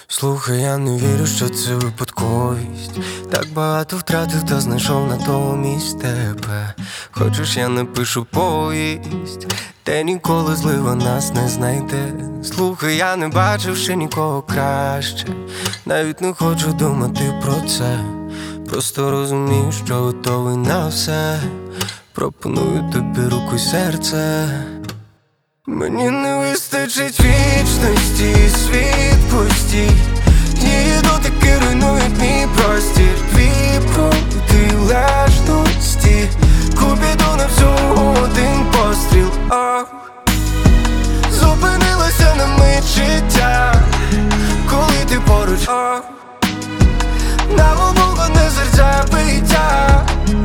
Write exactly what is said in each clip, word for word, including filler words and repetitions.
Слухай, я не вірю, що це випадковість. Так багато втратив, та знайшов натомість тебе. Хочеш, я напишу повість, де ніколи злива нас не знайде. Слухай, я не бачив ще нікого краще. Навіть не хочу думати про це. Просто розумію, що готовий на все. Пропоную тобі руку й серце. Мені не вистачить вічності, світ пустій. Її дотики руйнують мій простір. Твій протилежності, Купідон на всього один постріл. О, зупинилося на мить життя, коли ти поруч. О, на обох одне серця биття.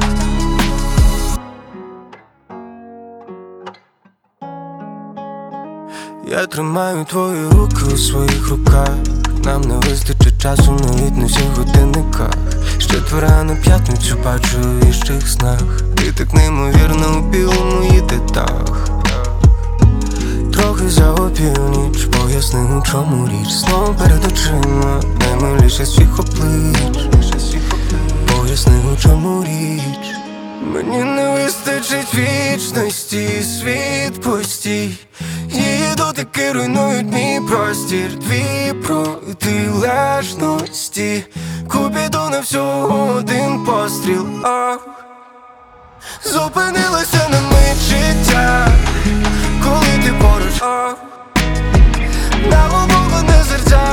Я тримаю твої руки у своїх руках. Нам не вистачить часу навіть на всіх годинниках. З четверга на п'ятницю бачу у віщих снах. Ти так неймовірно у білому їдетах. Трохи за опівніч, поясни, у чому річ. Знову перед очима наймиліше свіх облич. Поясни, у чому річ. Мені не вистачить вічності, світ пустій. Її дотики руйнують мій простір. Дві протилежності, Купідон на всього один постріл. О, зупинилося на мить життя, коли ти поруч. О, на обох одне серця